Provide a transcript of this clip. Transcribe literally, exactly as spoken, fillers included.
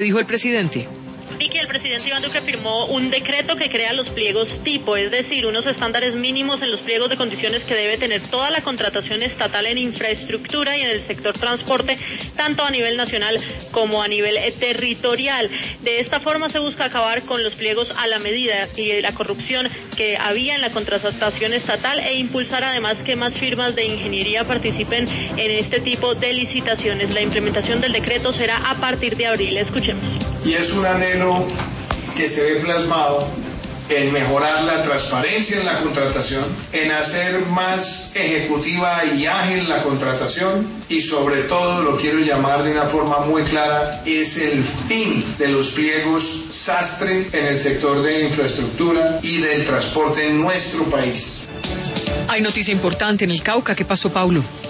Dijo el presidente. Vicky, el presidente Iván Duque firmó un decreto que crea los pliegos tipo, es decir, unos estándares mínimos en los pliegos de condiciones que debe tener toda la contratación estatal en infraestructura y en el sector transporte, tanto a nivel nacional como a nivel territorial. De esta forma se busca acabar con los pliegos a la medida y la corrupción que había en la contratación estatal e impulsar además que más firmas de ingeniería participen en este tipo de licitaciones. La implementación del decreto será a partir de abril. Escuchemos. Y es un anhelo que se ve plasmado en mejorar la transparencia en la contratación, en hacer más ejecutiva y ágil la contratación y sobre todo, lo quiero llamar de una forma muy clara, es el fin de los pliegos sastre en el sector de infraestructura y del transporte en nuestro país. Hay noticia importante en el Cauca. ¿Qué pasó, Paulo?